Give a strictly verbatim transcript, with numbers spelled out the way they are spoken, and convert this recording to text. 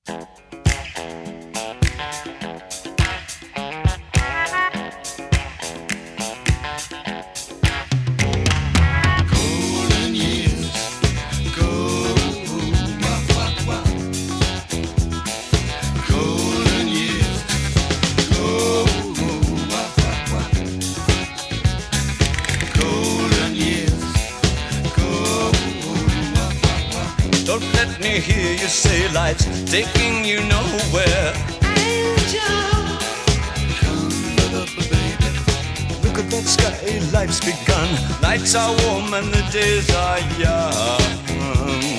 Don't let me hear you say life's taking you nowhere. Angel, come up, baby. Look at that sky, life's begun. Nights are warm and the days are young.